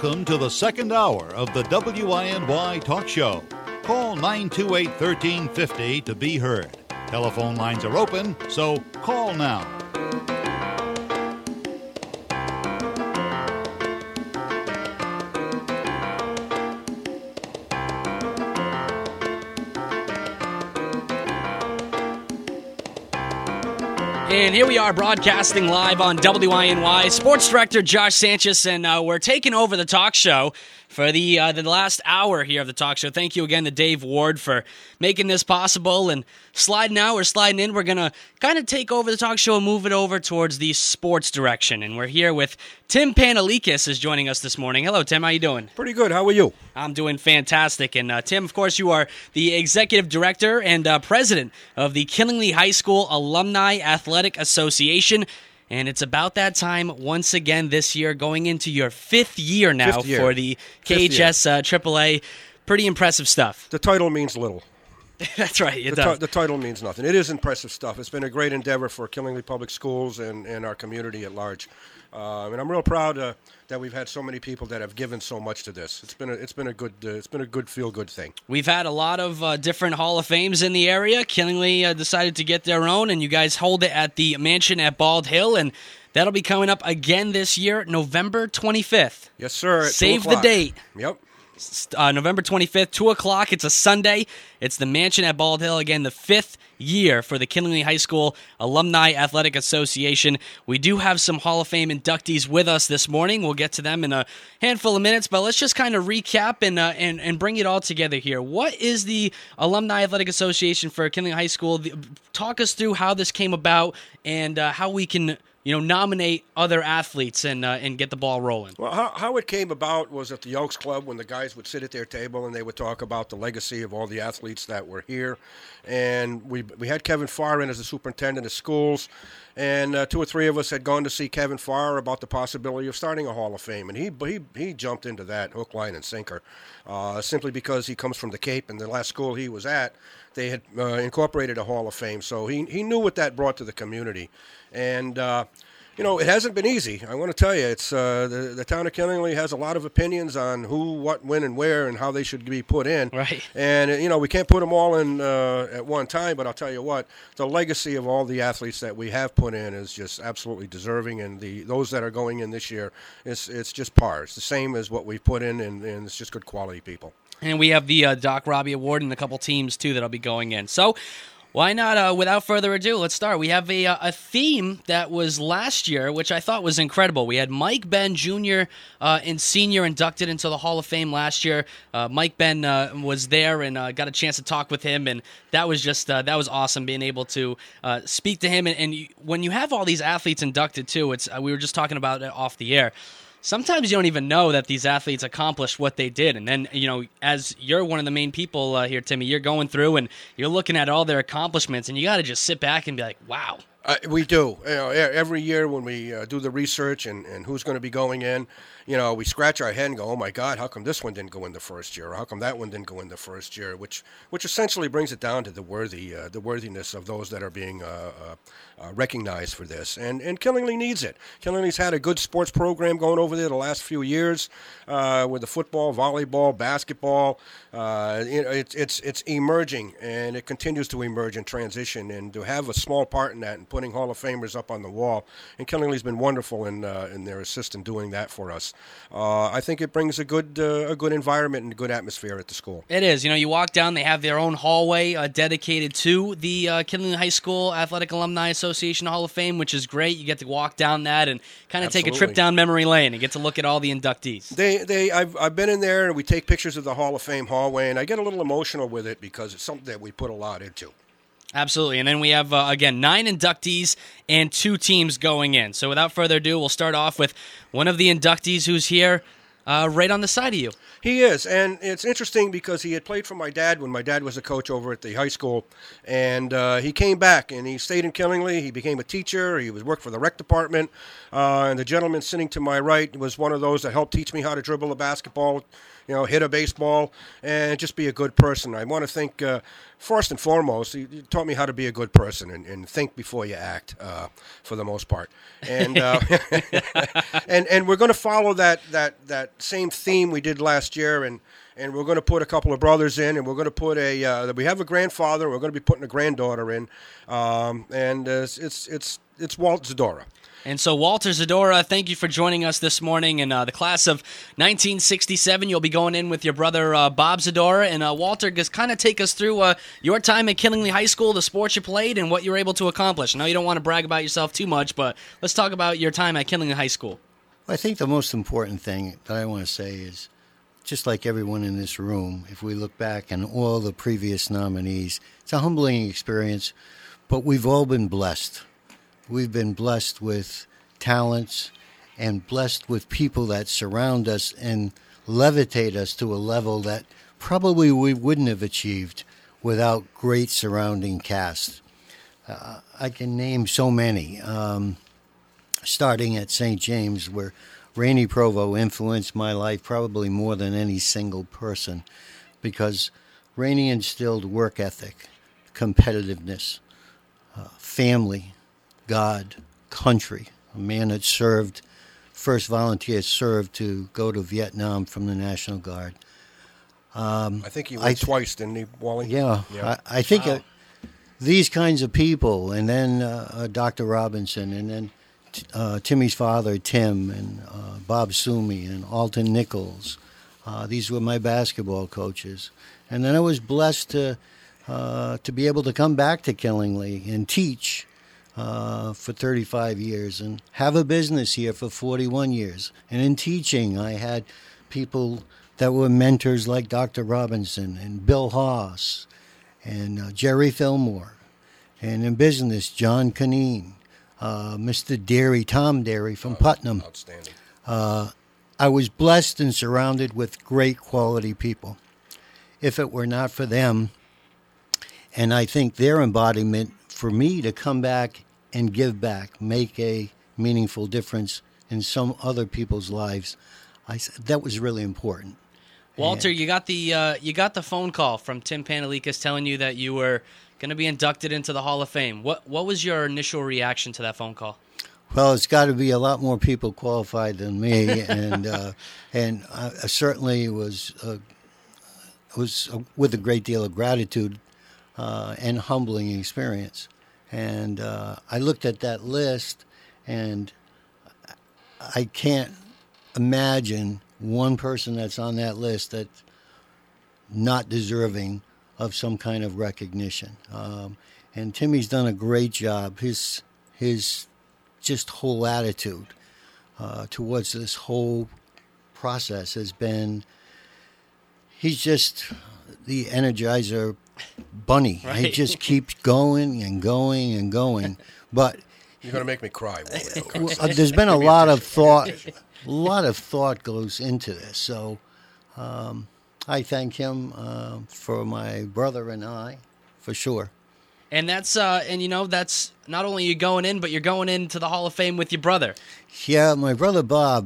Welcome to the second hour of the WINY Talk Show. Call 928-1350 to be heard. Telephone lines are open, so call now. And here we are broadcasting live on WINY. Sports Director Josh Sanchez, and we're taking over the talk show for the last hour here of the talk show. Thank you again to Dave Ward for making this possible. And sliding in, we're going to kind of take over the talk show and move it over towards the sports direction. And we're here with Tim Panalikis is joining us this morning. Hello, Tim. How you doing? Pretty good. How are you? I'm doing fantastic. And Tim, of course, you are the executive director and president of the Killingly High School Alumni Athletic Association. And it's about that time once again this year, going into your fifth year now for the KHS AAA. Pretty impressive stuff. The title means little. That's right, it does. The title means nothing. It is impressive stuff. It's been a great endeavor for Killingly Public Schools and our community at large. And I'm real proud that we've had so many people that have given so much to this. It's been a good feel-good thing. We've had a lot of different Hall of Fames in the area. Killingly decided to get their own, and you guys hold it at the mansion at Bald Hill, and that'll be coming up again this year, November 25th. Yes, sir. Save the date. Yep. November 25th, 2 o'clock. It's a Sunday. It's the mansion at Bald Hill. Again, the fifth year for the Killingly High School Alumni Athletic Association. We do have some Hall of Fame inductees with us this morning. We'll get to them in a handful of minutes, but let's just kind of recap and bring it all together here. What is the Alumni Athletic Association for Killingly High School? Talk us through how this came about and how we can nominate other athletes and get the ball rolling. Well, how it came about was at the Elks Club when the guys would sit at their table and they would talk about the legacy of all the athletes that were here. And we had Kevin Farr in as the superintendent of schools. And 2 or 3 of us had gone to see Kevin Farr about the possibility of starting a Hall of Fame. And he jumped into that hook, line, and sinker simply because he comes from the Cape, and the last school he was at, they had incorporated a Hall of Fame. So he knew what that brought to the community. And it hasn't been easy. I want to tell you, it's the town of Killingly has a lot of opinions on who, what, when, and where, and how they should be put in. Right. And we can't put them all in at one time. But I'll tell you what, the legacy of all the athletes that we have put in is just absolutely deserving. And those that are going in this year, it's just par. It's the same as what we've put in, and it's just good quality people. And we have the Doc Robbie Award and a couple teams too that'll be going in. So. Why not, without further ado, let's start. We have a theme that was last year, which I thought was incredible. We had Mike Benn Jr. And Sr. inducted into the Hall of Fame last year. Mike Benn was there and got a chance to talk with him, and that was just that was awesome, being able to speak to him. And when you have all these athletes inducted, too, it's we were just talking about it off the air. Sometimes you don't even know that these athletes accomplished what they did. And then, as you're one of the main people here, Timmy, you're going through and you're looking at all their accomplishments, and you got to just sit back and be like, wow. We do. Every year when we do the research and who's going to be going in, we scratch our head and go, oh, my God, how come this one didn't go in the first year? Or how come that one didn't go in the first year? Which essentially brings it down to the worthiness of those that are being recognized for this. And Killingly needs it. Killingly's had a good sports program going over there the last few years with the football, volleyball, basketball. It's emerging, and it continues to emerge and transition. And to have a small part in that and putting Hall of Famers up on the wall, and Killingly's been wonderful in their assist in doing that for us. I think it brings a good environment and a good atmosphere at the school. It is. You walk down, they have their own hallway dedicated to the Killingly High School Athletic Alumni Association Hall of Fame, which is great. You get to walk down that and kind of take a trip down memory lane and get to look at all the inductees. I've been in there, and we take pictures of the Hall of Fame hallway, and I get a little emotional with it because it's something that we put a lot into. Absolutely. And then we have, again, 9 inductees and 2 teams going in. So without further ado, we'll start off with one of the inductees who's here right on the side of you. He is, and it's interesting because he had played for my dad when my dad was a coach over at the high school, and he came back, and he stayed in Killingly. He became a teacher. He worked for the rec department, and the gentleman sitting to my right was one of those that helped teach me how to dribble a basketball. hit a baseball, and just be a good person. I want to thank, first and foremost, you taught me how to be a good person and think before you act, for the most part. And and we're going to follow that same theme we did last year, and we're going to put a couple of brothers in, and we're going to put we have a grandfather, we're going to be putting a granddaughter in, and it's Walt Zadora. And so, Walter Zadora, thank you for joining us this morning. In the class of 1967, you'll be going in with your brother Bob Zadora. And Walter, just kind of take us through your time at Killingly High School, the sports you played, and what you were able to accomplish. I know you don't want to brag about yourself too much, but let's talk about your time at Killingly High School. I think the most important thing that I want to say is, just like everyone in this room, if we look back on all the previous nominees, it's a humbling experience, but we've all been blessed. We've been blessed with talents and blessed with people that surround us and levitate us to a level that probably we wouldn't have achieved without great surrounding cast. I can name so many, starting at St. James, where Rainey Provo influenced my life probably more than any single person, because Rainey instilled work ethic, competitiveness, family, God, country. A man that first volunteer served to go to Vietnam from the National Guard. I think he went twice, didn't he, Wally? Yeah. I think these kinds of people, and then Dr. Robinson, and then Timmy's father, Tim, and Bob Sumi, and Alton Nichols. These were my basketball coaches. And then I was blessed to be able to come back to Killingly and teach for 35 years and have a business here for 41 years. And in teaching, I had people that were mentors like Dr. Robinson and Bill Haas and Jerry Fillmore. And in business, John Canine, Mr. Derry, Tom Derry from Putnam. Outstanding. I was blessed and surrounded with great quality people. If it were not for them, and I think their embodiment, for me to come back and give back, make a meaningful difference in some other people's lives, that was really important. Walter, you got the phone call from Tim Panalikas telling you that you were going to be inducted into the Hall of Fame. What was your initial reaction to that phone call? Well, it's got to be a lot more people qualified than me, and I certainly was with a great deal of gratitude and humbling experience. And I looked at that list, and I can't imagine one person that's on that list that's not deserving of some kind of recognition. And Timmy's done a great job. His just whole attitude towards this whole process has been, he's just the Energizer bunny. Right. He just keeps going and going and going. But you're going to make me cry, Wally. there's been a lot of thought. A lot of thought goes into this. So I thank him for my brother and I, for sure. And that's that's not only you going in, but you're going into the Hall of Fame with your brother. Yeah, my brother Bob,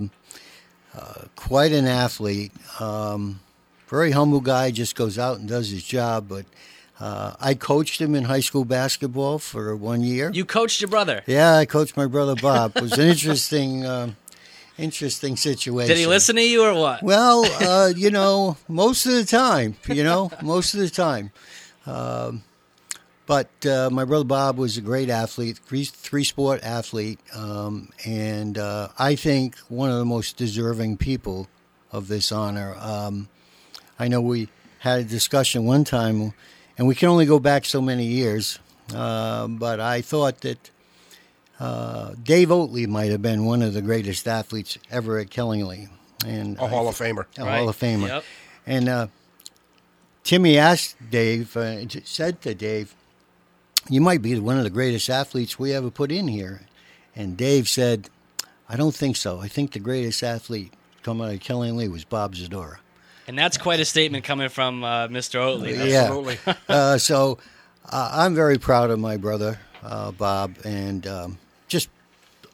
quite an athlete. Very humble guy, just goes out and does his job. But I coached him in high school basketball for 1 year. You coached your brother? Yeah, I coached my brother Bob. It was an interesting situation. Did he listen to you or what? Well, most of the time, most of the time. But my brother Bob was a great athlete, three-sport athlete, and I think one of the most deserving people of this honor. I know we had a discussion one time, and we can only go back so many years, but I thought that Dave Oatley might have been one of the greatest athletes ever at Killingly. And a Hall of Famer. Hall of Famer. Yep. And Timmy asked Dave, said to Dave, "You might be one of the greatest athletes we ever put in here." And Dave said, "I don't think so. I think the greatest athlete coming out of Killingly was Bob Zadora." And that's quite a statement coming from Mr. Oatley. Absolutely. So I'm very proud of my brother, Bob, and just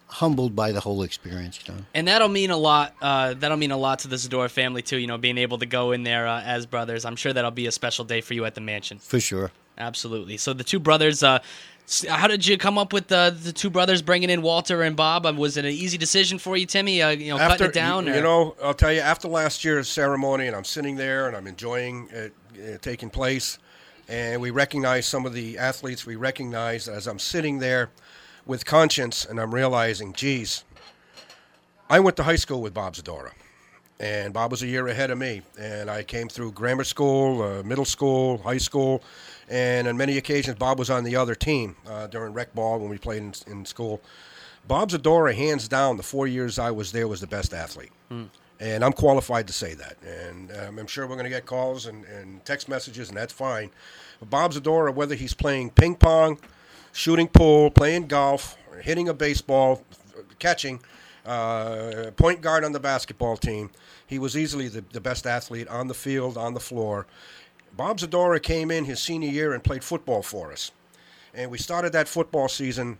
humbled by the whole experience, John. And that'll mean a lot. That'll mean a lot to the Zadora family too. You know, being able to go in there as brothers. I'm sure that'll be a special day for you at the mansion. For sure. Absolutely. So the two brothers. How did you come up with the two brothers bringing in Walter and Bob? Was it an easy decision for you, Timmy? Cutting it down. I'll tell you. After last year's ceremony, and I'm sitting there and I'm enjoying it taking place, and we recognize some of the athletes. We recognize as I'm sitting there with conscience, and I'm realizing, geez, I went to high school with Bob Zadora, and Bob was a year ahead of me, and I came through grammar school, middle school, high school, and on many occasions Bob was on the other team during rec ball when we played in school. Bob Zadora, hands down, the 4 years I was there, was the best athlete. And I'm qualified to say that. And I'm sure we're going to get calls and text messages, and that's fine. But Bob Zadora, whether he's playing ping pong, shooting pool, playing golf, hitting a baseball, catching, point guard on the basketball team, he was easily the best athlete on the field, on the floor. Bob Zadora came in his senior year and played football for us. And we started that football season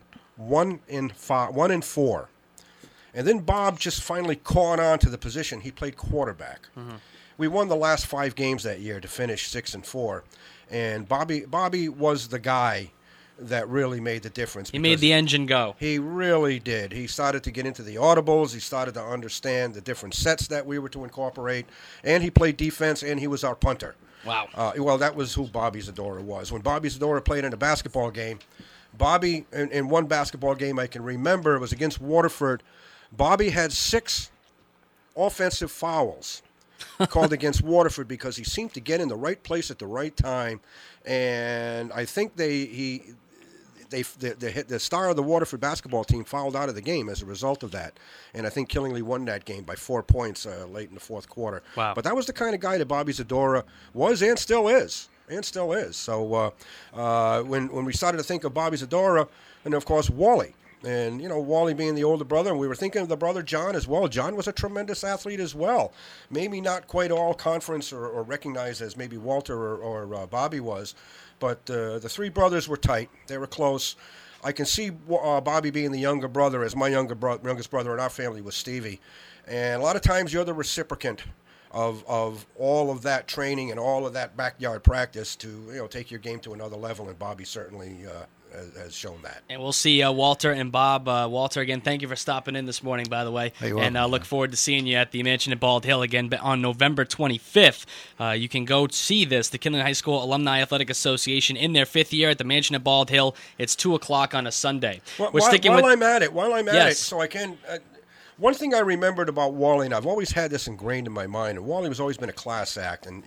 1-4. And then Bob just finally caught on to the position. He played quarterback. Mm-hmm. We won the last 5 games that year to finish 6-4. And Bobby was the guy that really made the difference. He made the engine go. He really did. He started to get into the audibles. He started to understand the different sets that we were to incorporate. And he played defense, and he was our punter. Wow. Well, that was who Bobby Zadora was. When Bobby Zadora played in a basketball game, Bobby, in one basketball game I can remember, it was against Waterford, Bobby had 6 offensive fouls called against Waterford because he seemed to get in the right place at the right time. And I think the star of the Waterford basketball team fouled out of the game as a result of that. And I think Killingly won that game by 4 points late in the fourth quarter. Wow. But that was the kind of guy that Bobby Zadora was and still is. So when we started to think of Bobby Zadora, and of course Wally. And, Wally being the older brother, and we were thinking of the brother John as well. John was a tremendous athlete as well. Maybe not quite all conference or recognized as maybe Walter or Bobby was. But the 3 brothers were tight. They were close. I can see Bobby being the younger brother, as my youngest brother in our family was Stevie. And a lot of times you're the reciprocant of all of that training and all of that backyard practice to take your game to another level. And Bobby certainly has shown that. And we'll see Walter and Bob. Walter, again, thank you for stopping in this morning, by the way. And look forward to seeing you at the Mansion at Bald Hill again on November 25th. You can go see this, the Killingly High School Alumni Athletic Association in their 5th year at the Mansion at Bald Hill. It's 2 o'clock on a Sunday. While I'm at it, so I can... one thing I remembered about Wally, and I've always had this ingrained in my mind, and Wally has always been a class act, and,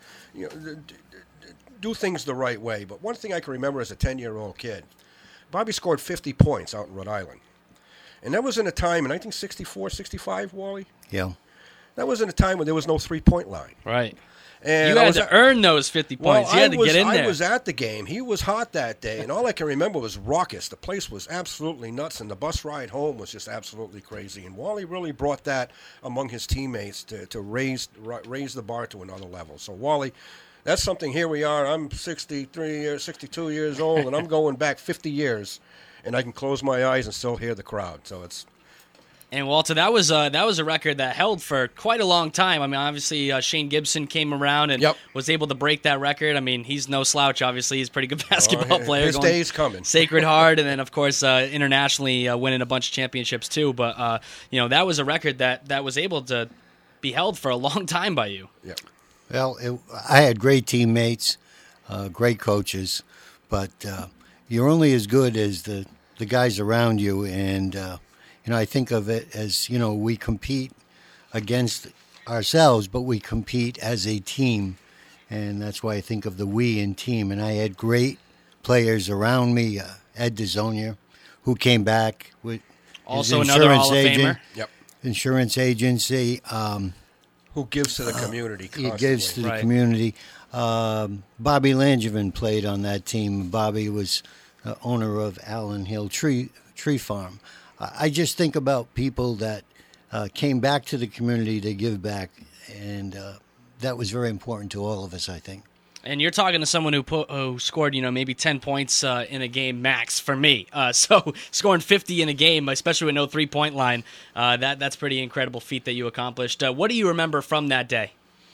do things the right way. But one thing I can remember as a 10-year-old kid, Bobby scored 50 points out in Rhode Island. And that was in a time in 1964, 65, Wally? Yeah. That was in a time when there was no three-point line. Right. And you had to earn those 50 points. You had to get in there. I was at the game. He was hot that day, and all I can remember was raucous. The place was absolutely nuts, and the bus ride home was just absolutely crazy. And Wally really brought that among his teammates to raise the bar to another level. So, Wally, that's something. Here we are. I'm 62 years old, and I'm going back 50 years, and I can close my eyes and still hear the crowd. So it's. And Walter, that was a record that held for quite a long time. I mean, obviously Shane Gibson came around and was able to break that record. I mean, he's no slouch. Obviously, he's a pretty good basketball player. His day's coming. Sacred Heart, and then of course internationally winning a bunch of championships too. But that was a record that was able to be held for a long time by you. Yeah. Well, I had great teammates, great coaches, but you're only as good as the guys around you. And I think of it as, we compete against ourselves, but we compete as a team. And that's why I think of the we in team. And I had great players around me, Ed DeZonia, who came back with also another Hall of agent, Famer. Insurance agency. Who gives to the community constantly. He gives to the community. Bobby Langevin played on that team. Bobby was owner of Allen Hill Tree Farm. I just think about people that came back to the community to give back, and that was very important to all of us, I think. And you're talking to someone who scored, maybe 10 points in a game max for me. So scoring 50 in a game, especially with no 3-point line, that's pretty incredible feat that you accomplished. What do you remember from that day?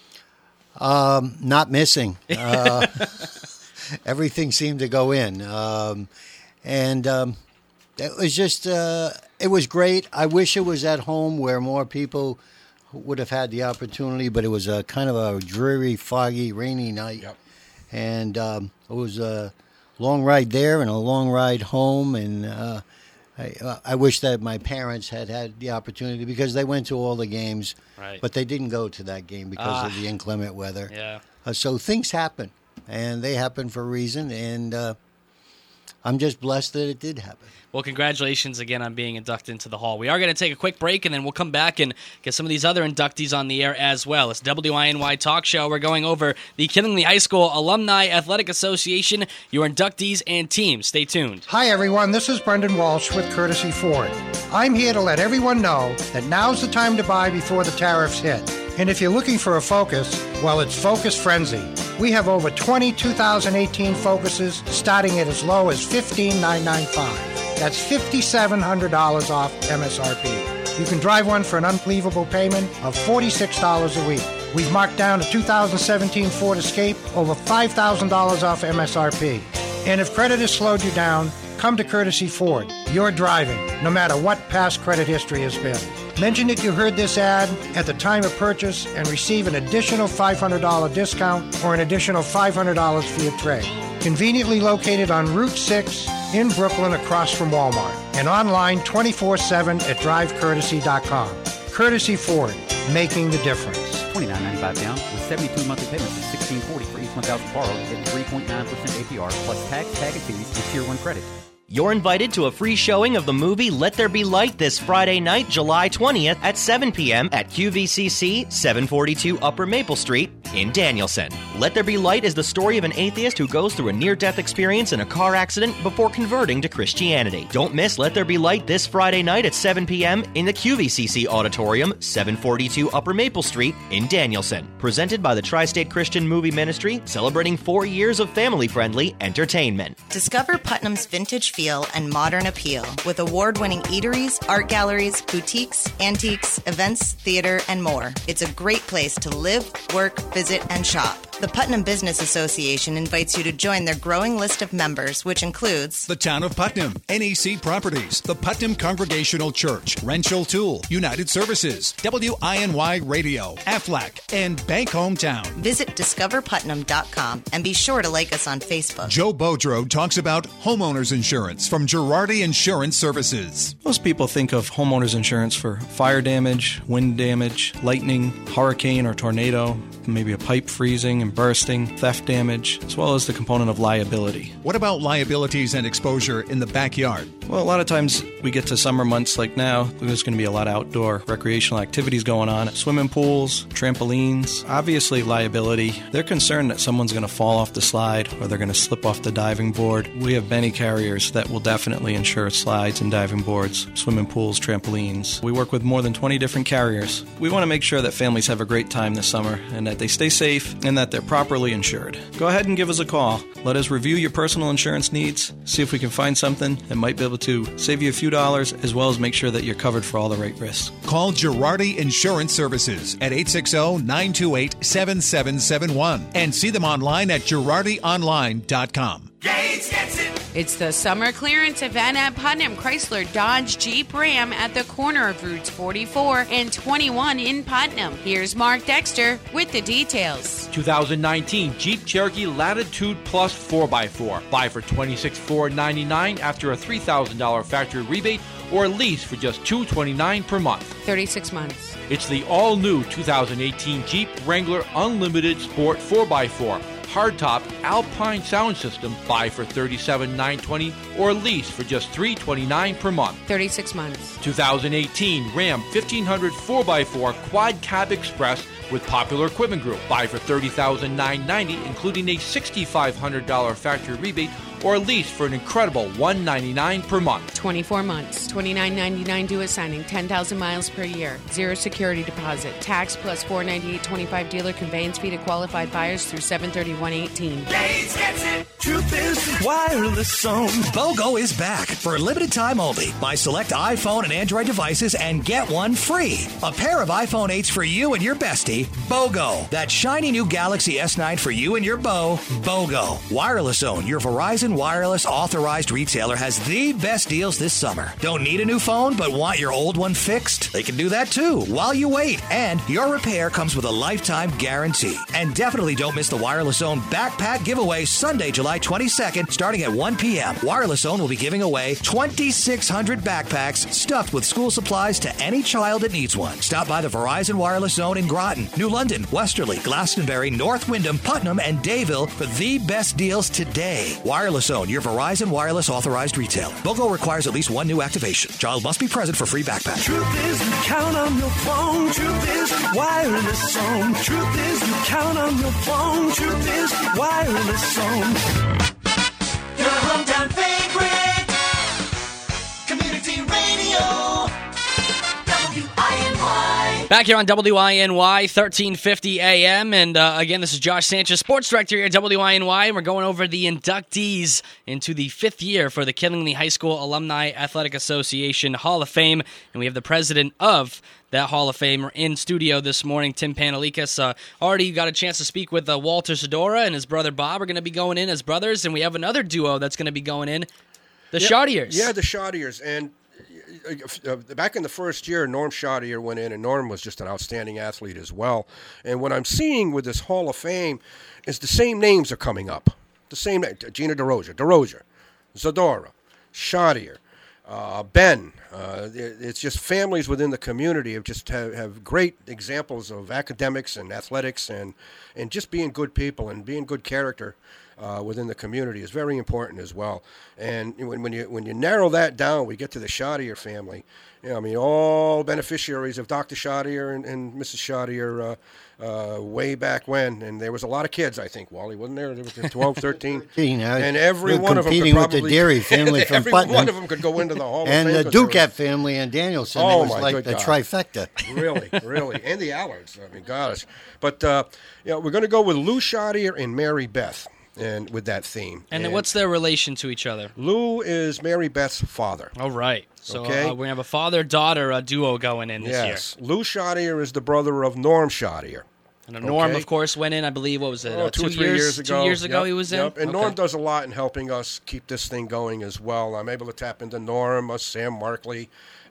Not missing. Everything seemed to go in. It was just, it was great. I wish it was at home where more people would have had the opportunity, but it was a kind of a dreary, foggy, rainy night. Yep. And it was a long ride there and a long ride home. And I wish that my parents had the opportunity because they went to all the games, right, but they didn't go to that game because of the inclement weather. Yeah. So things happen, and they happen for a reason, and I'm just blessed that it did happen. Well, congratulations again on being inducted into the Hall. We are going to take a quick break, and then we'll come back and get some of these other inductees on the air as well. It's WINY Talk Show. We're going over the Killingly High School Alumni Athletic Association, your inductees and teams. Stay tuned. Hi, everyone. This is Brendan Walsh with Courtesy Ford. I'm here to let everyone know that now's the time to buy before the tariffs hit. And if you're looking for a Focus, well, it's Focus Frenzy. We have over 20 2018 Focuses starting at as low as $15,995. That's $5,700 off MSRP. You can drive one for an unbelievable payment of $46 a week. We've marked down a 2017 Ford Escape over $5,000 off MSRP. And if credit has slowed you down, come to Courtesy Ford. You're driving, no matter what past credit history has been. Mention that you heard this ad at the time of purchase and receive an additional $500 discount or an additional $500 for your trade. Conveniently located on Route 6 in Brooklyn across from Walmart and online 24/7 at drivecourtesy.com. Courtesy Ford, making the difference. $29.95 down with 72 monthly payments of $16.40 for each 1,000 borrowed at 3.9% APR plus tax, tag, and fees and Tier 1 credit. You're invited to a free showing of the movie Let There Be Light this Friday night, July 20th at 7 p.m. at QVCC, 742 Upper Maple Street in Danielson. Let There Be Light is the story of an atheist who goes through a near-death experience in a car accident before converting to Christianity. Don't miss Let There Be Light this Friday night at 7 p.m. in the QVCC Auditorium, 742 Upper Maple Street in Danielson. Presented by the Tri-State Christian Movie Ministry, celebrating 4 years of family-friendly entertainment. Discover Putnam's vintage feel and modern appeal with award-winning eateries, art galleries, boutiques, antiques, events, theater, and more. It's a great place to live, work, visit, and shop. The Putnam Business Association invites you to join their growing list of members, which includes the Town of Putnam, NEC Properties, the Putnam Congregational Church, Rentschel Tool, United Services, WINY Radio, Aflac, and Bank Hometown. Visit discoverputnam.com and be sure to like us on Facebook. Joe Boudreau talks about homeowners insurance from Girardi Insurance Services. Most people think of homeowners insurance for fire damage, wind damage, lightning, hurricane or tornado, maybe a pipe freezing and bursting, theft damage, as well as the component of liability. What about liabilities and exposure in the backyard? Well, a lot of times we get to summer months like now, there's going to be a lot of outdoor recreational activities going on. Swimming pools, trampolines, obviously liability. They're concerned that someone's going to fall off the slide or they're going to slip off the diving board. We have many carriers that will definitely insure slides and diving boards, swimming pools, trampolines. We work with more than 20 different carriers. We want to make sure that families have a great time this summer and that they stay safe and that they're properly insured. Go ahead and give us a call. Let us review your personal insurance needs, see if we can find something that might be able to save you a few dollars, as well as make sure that you're covered for all the right risks. Call Girardi Insurance Services at 860-928-7771 and see them online at girardionline.com. Gates gets it. It's the summer clearance event at Putnam Chrysler Dodge Jeep Ram at the corner of Routes 44 and 21 in Putnam. Here's Mark Dexter with the details. 2019 Jeep Cherokee Latitude Plus 4x4. Buy for $26,499 after a $3,000 factory rebate or lease for just $229 per month. 36 months. It's the all-new 2018 Jeep Wrangler Unlimited Sport 4x4. Hardtop Alpine sound system. Buy for $37,920 or lease for just $329 per month. 36 months. 2018 Ram 1500 4x4 Quad Cab Express with Popular Equipment Group. Buy for $30,990, including a $6,500 factory rebate or lease for an incredible $199 per month. 24 months, $29.99 due at signing, 10,000 miles per year, 0 security deposit, tax plus $498.25 dealer conveyance fee to qualified buyers through 7/31/18. Gates gets it. Truth is, wireless zone. BOGO is back for a limited time only. Buy select iPhone and Android devices and get one free. A pair of iPhone 8s for you and your bestie. BOGO. That shiny new Galaxy S9 for you and your beau. BOGO. Wireless Zone, your Verizon Wireless authorized retailer, has the best deals this summer. Don't need a new phone but want your old one fixed? They can do that too while you wait. And your repair comes with a lifetime guarantee. And definitely don't miss the Wireless Zone Backpack giveaway Sunday, July 22nd, starting at 1 p.m. Wireless Zone will be giving away 2,600 backpacks stuffed with school supplies to any child that needs one. Stop by the Verizon Wireless Zone in Groton, New London, Westerly, Glastonbury, North Windham, Putnam, and Dayville for the best deals today. Wireless Zone, your Verizon Wireless authorized retailer. BOGO requires at least one new activation. Child must be present for free backpack. Truth is, you count on your phone. Truth is, wireless zone. Truth is, you count on your phone. Truth is, wireless zone. Your hometown favorite. Community radio. WINY. Back here on WINY 1350 AM, and again, this is Josh Sanchez, sports director here at WINY, and we're going over the inductees into the 5th year for the Killingly High School Alumni Athletic Association Hall of Fame, and we have the president of that Hall of Fame in studio this morning, Tim Panalikas. Already got a chance to speak with Walter Sidora and his brother Bob are going to be going in as brothers, and we have another duo that's going to be going in, the Chaudiers. Yeah, the Chaudiers, and back in the first year, Norm Chaudier went in, and Norm was just an outstanding athlete as well. And what I'm seeing with this Hall of Fame is the same names are coming up. The same name, Gina DeRozier, Zadora, Chaudier, Ben. It's just families within the community have great examples of academics and athletics and just being good people and being good character within the community is very important as well. And when you narrow that down, we get to the Chaudier family. All beneficiaries of Dr. Chaudier and Mrs. Chaudier way back when. And there was a lot of kids, I think, Wally, wasn't there? There was 12, 13. And every one of them could competing with probably, the Dairy family from every Putnam. one of them could go into the Hall of Fame. And the Duquette family and Danielson. Oh, it was my like good the God. trifecta. Really. And the Allards. Gosh. But, we're going to go with Lou Chaudier and Mary Beth. And with that theme. And then what's their relation to each other? Lou is Mary Beth's father. All right. So Okay. we're going to have a father-daughter duo going in this year. Yes. Lou Chaudier is the brother of Norm Chaudier. And Norm, of course, went in, I believe, what was it? 2 or 3 years ago. 2 years ago he was in? Yep. And Okay. Norm does a lot in helping us keep this thing going as well. I'm able to tap into Norm, Sam Markley.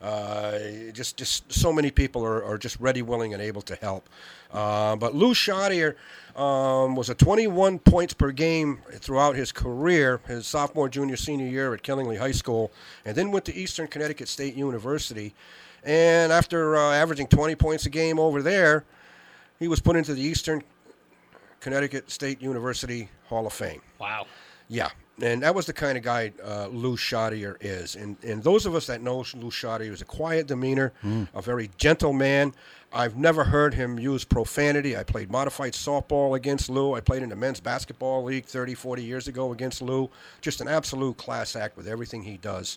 Just so many people are just ready, willing, and able to help. But Lou Chaudier was a 21 points per game throughout his career, his sophomore, junior, senior year at Killingly High School, and then went to Eastern Connecticut State University. And after averaging 20 points a game over there, he was put into the Eastern Connecticut State University Hall of Fame. Wow. Yeah, and that was the kind of guy Lou Chaudier is. And those of us that know Lou Chaudier is a quiet demeanor, a very gentle man. I've never heard him use profanity. I played modified softball against Lou. I played in the men's basketball league 30, 40 years ago against Lou. Just an absolute class act with everything he does.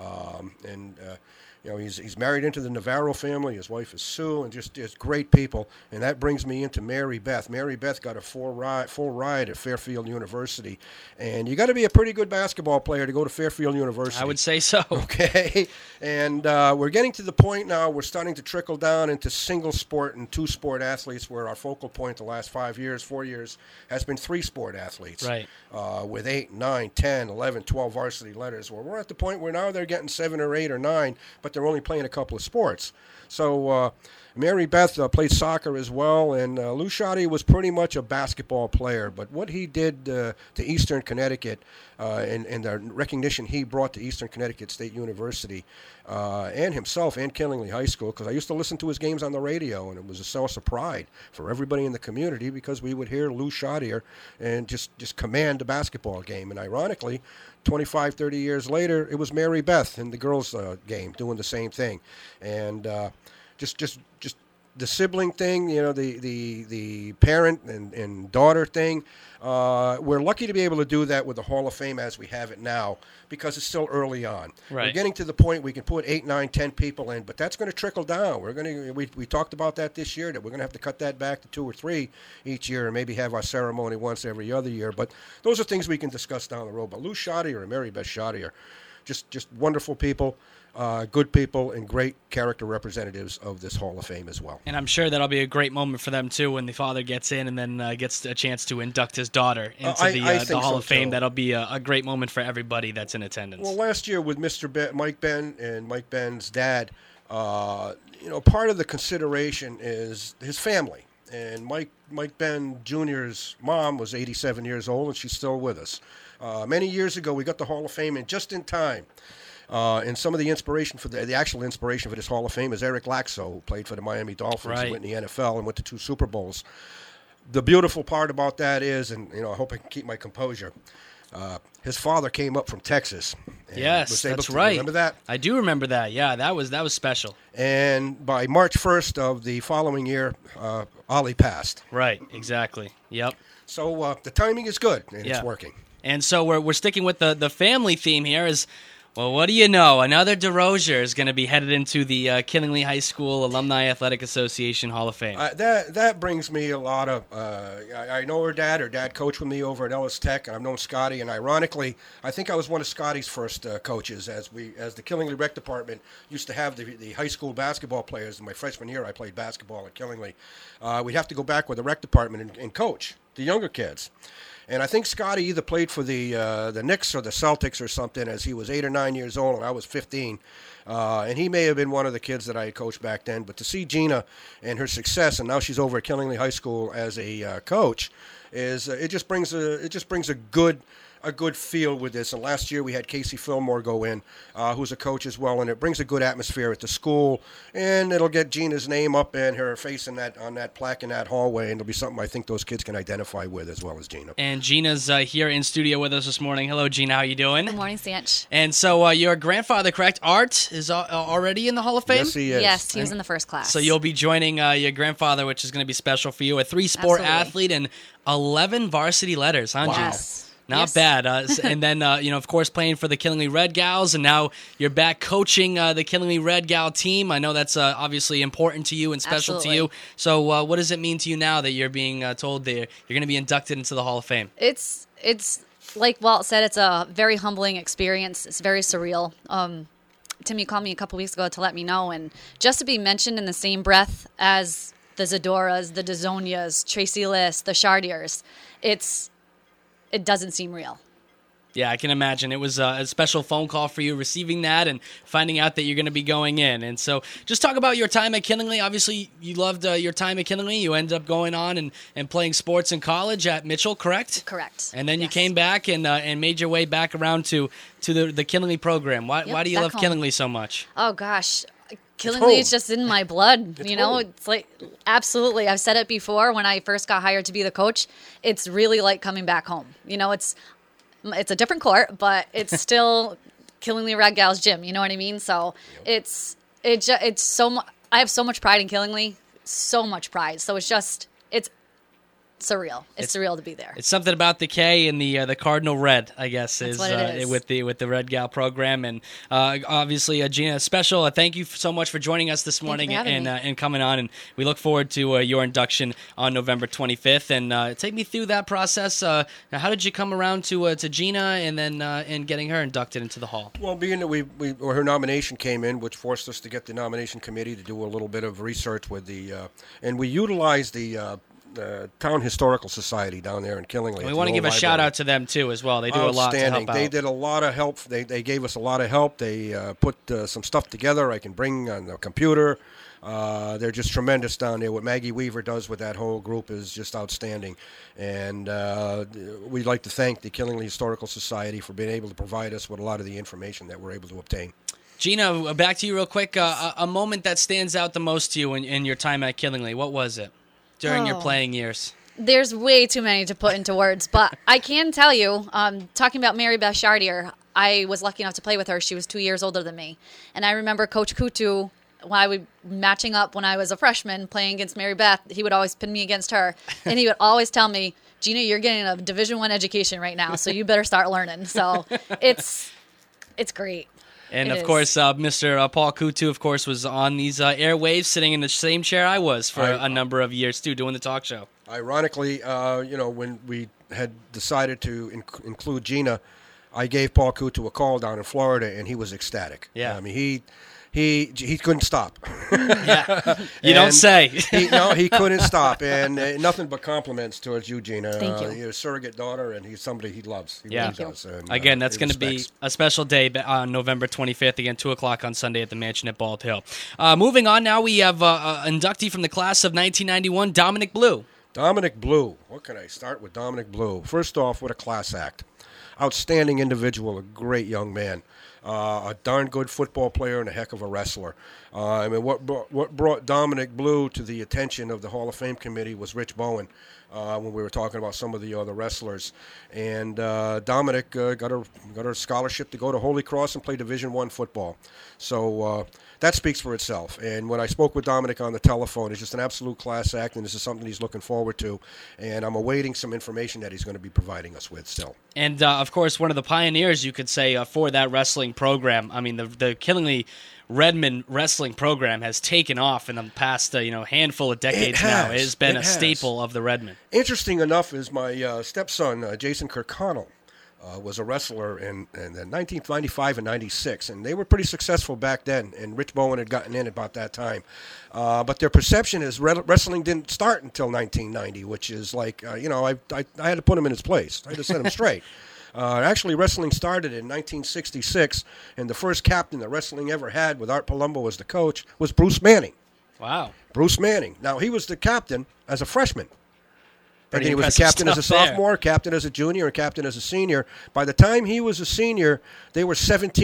He's married into the Navarro family. His wife is Sue, and just great people. And that brings me into Mary Beth. Mary Beth got a full ride at Fairfield University. And you got to be a pretty good basketball player to go to Fairfield University. I would say so. Okay. And we're getting to the point now we're starting to trickle down into single sport and 2-sport athletes, where our focal point the last 4 years, has been 3-sport athletes. Right. With 8, 9, 10, 11, 12 varsity letters. Well, we're at the point where now they're getting 7 or 8 or 9, but they're only playing a couple of sports. So Mary Beth played soccer as well, and Lou Chaudier was pretty much a basketball player. But what he did to Eastern Connecticut and the recognition he brought to Eastern Connecticut State University and himself and Killingly High School, because I used to listen to his games on the radio, and it was a source of pride for everybody in the community because we would hear Lou Chaudier and just command the basketball game. And ironically, 25, 30 years later, it was Mary Beth in the girls' game doing the same thing. And just the sibling thing, the parent and daughter thing. We're lucky to be able to do that with the Hall of Fame as we have it now because it's still early on. Right. We're getting to the point we can put 8, 9, 10 people in, but that's going to trickle down. We talked about that this year, that we're going to have to cut that back to 2 or 3 each year and maybe have our ceremony once every other year. But those are things we can discuss down the road. But Lou Shottier and Mary Beth Shottier, just wonderful people. Good people and great character representatives of this Hall of Fame as well. And I'm sure that'll be a great moment for them, too, when the father gets in and then gets a chance to induct his daughter into the Hall of Fame. That'll be a great moment for everybody that's in attendance. Well, last year with Mike Ben and Mike Ben's dad, part of the consideration is his family. And Mike Ben Jr.'s mom was 87 years old, and she's still with us. Many years ago, we got the Hall of Fame in just in time. And some of the inspiration for the actual inspiration for this Hall of Fame is Eric Laxo, who played for the Miami Dolphins and went in the NFL and went to 2 Super Bowls. The beautiful part about that is, and I hope I can keep my composure, his father came up from Texas. Yes, that's right. Remember that? I do remember that. Yeah, that was special. And by March 1st of the following year, Ollie passed. Right, exactly. Yep. So the timing is good, and it's working. And so we're sticking with the family theme here. Well, what do you know? Another DeRozier is going to be headed into the Killingley High School Alumni Athletic Association Hall of Fame. That brings me a lot of. I know her dad. Her dad coached with me over at Ellis Tech, and I've known Scotty. And ironically, I think I was one of Scotty's first coaches, as the Killingley Rec Department used to have the high school basketball players. In my freshman year, I played basketball at Killingley. We'd have to go back with the rec department and coach the younger kids. And I think Scotty either played for the Knicks or the Celtics or something as he was 8 or 9 years old, and I was 15. And he may have been one of the kids that I had coached back then. But to see Gina and her success, and now she's over at Killingley High School as a coach, it just brings a good feel with this. And last year we had Casey Fillmore go in, who's a coach as well, and it brings a good atmosphere at the school, and it'll get Gina's name up and her face on that plaque in that hallway, and it'll be something I think those kids can identify with as well as Gina. And Gina's here in studio with us this morning. Hello, Gina. How you doing? Good morning, Sanch. And so your grandfather, correct, Art, is already in the Hall of Fame? Yes, he is. Yes, he was in the first class. So you'll be joining your grandfather, which is going to be special for you, a 3-sport athlete and 11 varsity letters, huh, Gina? Yes. Not bad. And then, of course, playing for the Killingley Red Gals, and now you're back coaching the Killingley Red Gal team. I know that's obviously important to you and special to you. So what does it mean to you now that you're being told that you're going to be inducted into the Hall of Fame? It's like Walt said, it's a very humbling experience. It's very surreal. Timmy called me a couple weeks ago to let me know, and just to be mentioned in the same breath as the Zadoras, the DeZonias, Tracy Liss, the Chartiers, it doesn't seem real. Yeah, I can imagine. It was a special phone call for you receiving that and finding out that you're going to be going in. And so just talk about your time at Killingley. Obviously, you loved your time at Killingley. You ended up going on and playing sports in college at Mitchell, correct? Correct. And then you came back and made your way back around to the Killingley program. Why do you love Killingley so much? Oh, gosh. Killingley is just in my blood. It's like, absolutely. I've said it before when I first got hired to be the coach. It's really like coming back home. It's a different court, but it's still Killingley Red Gals gym. You know what I mean? So it's so much. I have so much pride in Killingley, so much pride. So it's surreal. It's surreal to be there. It's something about the K and the cardinal red, I guess, That's what it is. with the Red Gal program. And obviously, Gina, special. Thank you so much for joining us this morning and coming on. And we look forward to your induction on November 25th. And take me through that process. How did you come around to Gina and then and getting her inducted into the Hall? Well, being that her nomination came in, which forced us to get the nomination committee to do a little bit of research with and we utilized the Town Historical Society down there in Killingley. We want to give a shout out to them too as well. They do a lot to help out. They did a lot of help. They gave us a lot of help. They put some stuff together I can bring on the computer. They're just tremendous down there. What Maggie Weaver does with that whole group is just outstanding. And we'd like to thank the Killingley Historical Society for being able to provide us with a lot of the information that we're able to obtain. Gina, back to you real quick. A moment that stands out the most to you in your time at Killingley. What was it during your playing years? There's way too many to put into words, but I can tell you, talking about Mary Beth Chartier, I was lucky enough to play with her. She was 2 years older than me. And I remember Coach Kutu when I would matching up when I was a freshman playing against Mary Beth, he would always pin me against her, and he would always tell me, Gina, you're getting a Division I education right now, so you better start learning. So it's great. And, of course, Mr. Paul Kutu, of course, was on these airwaves, sitting in the same chair I was for a number of years, too, doing the talk show. Ironically, when we had decided to include Gina, I gave Paul Kutu a call down in Florida, and he was ecstatic. Yeah. I mean, he couldn't stop. Yeah. You don't say. He couldn't stop, and nothing but compliments towards you, Gina. Thank you. You're a surrogate daughter, and he's somebody he loves. He Yeah. really does. And, Again, that's he going to be respects. a special day on November 25th, again, 2 o'clock on Sunday at the Mansion at Bald Hill. Moving on now, we have inductee from the class of 1991, Dominic Blue. Dominic Blue. What can I start with Dominic Blue? First off, what a class act. Outstanding individual, a great young man. A darn good football player and a heck of a wrestler. What brought Dominic Blue to the attention of the Hall of Fame committee was Rich Bowen when we were talking about some of the other wrestlers. And Dominic got a scholarship to go to Holy Cross and play Division I football. So that speaks for itself. And when I spoke with Dominic on the telephone, it's just an absolute class act, and this is something he's looking forward to. And I'm awaiting some information that he's going to be providing us with still. And, of course, one of the pioneers, you could say, for that wrestling program. I mean, the Killingly Redmond wrestling program has taken off in the past handful of decades now. It has been a staple of the Redmond. Interesting enough is my stepson, Jason Kirkconnell, was a wrestler in 1995 and 96, and they were pretty successful back then, and Rich Bowen had gotten in about that time. But their perception is wrestling didn't start until 1990, which is like, I had to put him in his place. I had to set him straight. Actually, wrestling started in 1966, and the first captain that wrestling ever had with Art Palumbo as the coach was Bruce Manning. Wow. Bruce Manning. Now, he was the captain as a freshman. And then he was a impressive captain as a stuff there. sophomore, captain as a junior, and captain as a senior. By the time he was a senior, they were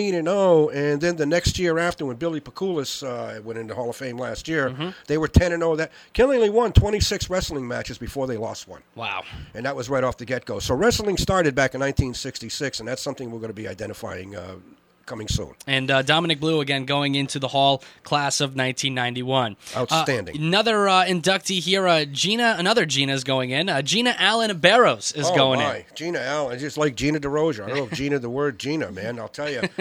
17-0, and then the next year after, when Billy Paculis went into Hall of Fame last year, they were 10-0. That Killingly won 26 wrestling matches before they lost one. Wow. And that was right off the get-go. So wrestling started back in 1966, and that's something we're going to be identifying coming soon. And Dominic Blue, again, going into the Hall class of 1991. Outstanding. Another inductee here, another Gina's going in. Gina Allen Barrows is going in. Gina Allen, just like Gina DeRosa. I don't know if Gina, the word Gina, man, I'll tell you.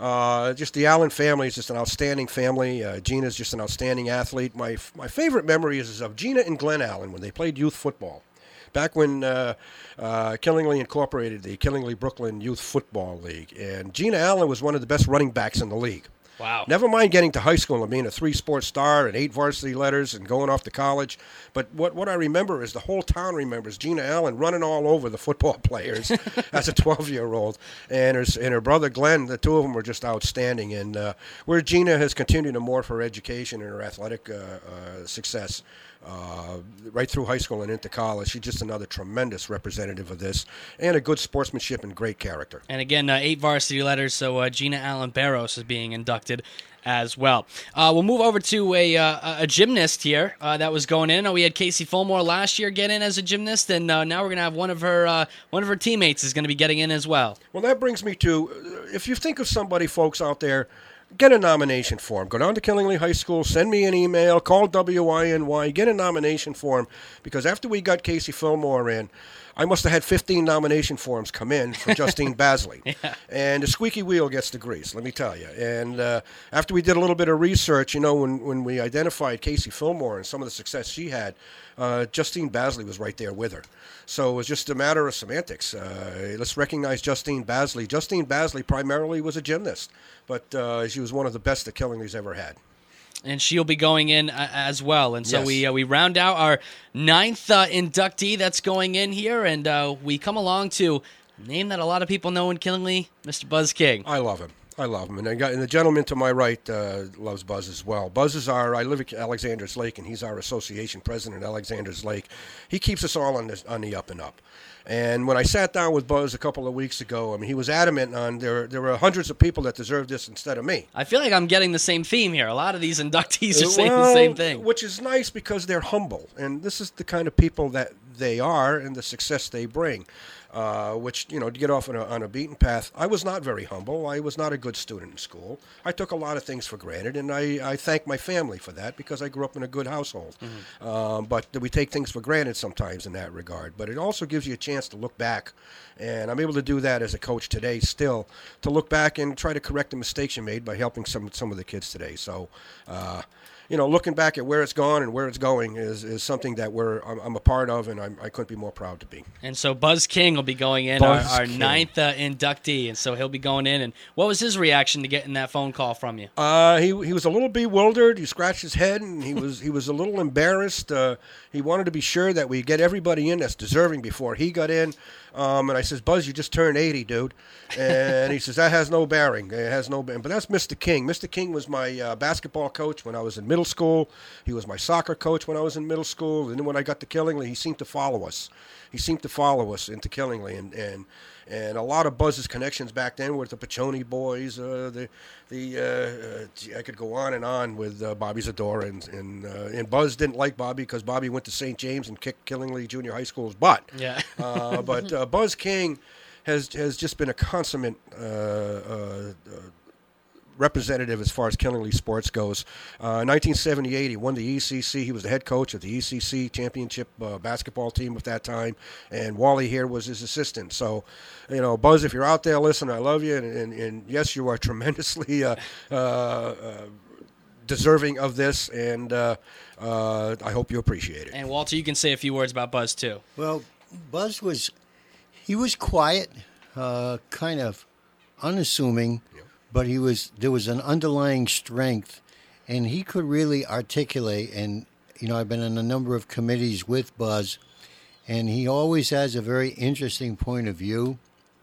Just the Allen family is just an outstanding family. Gina's just an outstanding athlete. My favorite memory is of Gina and Glenn Allen when they played youth football. Back when Killingly incorporated the Killingly Brooklyn Youth Football League. And Gina Allen was one of the best running backs in the league. Wow. Never mind getting to high school and being a 3-sport star and 8 varsity letters and going off to college. But what I remember is the whole town remembers Gina Allen running all over the football players as a 12-year-old. And her brother Glenn, the two of them were just outstanding. And where Gina has continued to morph her education and her athletic success right through high school and into college. She's just another tremendous representative of this, and a good sportsmanship and great character. And again, 8 varsity letters, so Gina Allen Barrows is being inducted as well. We'll move over to a gymnast here that was going in. We had Casey Fulmore last year get in as a gymnast, and now we're going to have one of her teammates is going to be getting in as well. Well, that brings me to, if you think of somebody, folks out there, get a nomination form. Go down to Killingly High School, send me an email, call WINY, get a nomination form, because after we got Casey Fulmore in, I must have had 15 nomination forms come in for Justine Basley. Yeah. And the squeaky wheel gets the grease, let me tell you. And after we did a little bit of research, when we identified Casey Fulmore and some of the success she had, Justine Basley was right there with her. So it was just a matter of semantics. Let's recognize Justine Basley. Justine Basley primarily was a gymnast, but she was one of the best that Killingly's ever had. And she'll be going in as well. And so Yes. we round out our 9th inductee that's going in here, and we come along to a name that a lot of people know in Killingly, Mr. Buzz King. I love him. And the gentleman to my right loves Buzz as well. Buzz is I live at Alexander's Lake, and he's our association president at Alexander's Lake. He keeps us all on the up and up. And when I sat down with Buzz a couple of weeks ago, I mean, he was adamant on there were hundreds of people that deserve this instead of me. I feel like I'm getting the same theme here. A lot of these inductees are saying the same thing. Which is nice because they're humble, and this is the kind of people that they are and the success they bring. which, to get off on a beaten path. I was not very humble. I was not a good student in school. I took a lot of things for granted, and I thank my family for that because I grew up in a good household. But we take things for granted sometimes in that regard. But it also gives you a chance to look back, and I'm able to do that as a coach today still, to look back and try to correct the mistakes you made by helping some of the kids today. So, looking back at where it's gone and where it's going is something that I'm a part of, and I couldn't be more proud to be. And so Buzz King will be going in, our ninth inductee, and so he'll be going in. And what was his reaction to getting that phone call from you? He was a little bewildered. He scratched his head, and he was a little embarrassed. He wanted to be sure that we get everybody in that's deserving before he got in. And I says, Buzz, you just turned 80, dude. And he says, that has no bearing. It has no bearing. But that's Mr. King. Mr. King was my basketball coach when I was in middle school. He was my soccer coach when I was in middle school. And then when I got to Killingly, he seemed to follow us. He seemed to follow us into Killingly. And a lot of Buzz's connections back then were the Piccioni boys. I could go on and on with Bobby Zadora. And Buzz didn't like Bobby because Bobby went to St. James and kicked Killingly Junior High School's butt. Yeah. But Buzz King has just been a consummate representative as far as Killingly sports goes. 1978, he won the ECC. He was the head coach of the ECC championship basketball team at that time, and Wally here was his assistant. So, Buzz, if you're out there listening, I love you, and yes, you are tremendously deserving of this, and I hope you appreciate it. And Walter, you can say a few words about Buzz too. Well, Buzz was quiet, kind of unassuming, but there was an underlying strength, and he could really articulate. And I've been in a number of committees with Buzz, and he always has a very interesting point of view.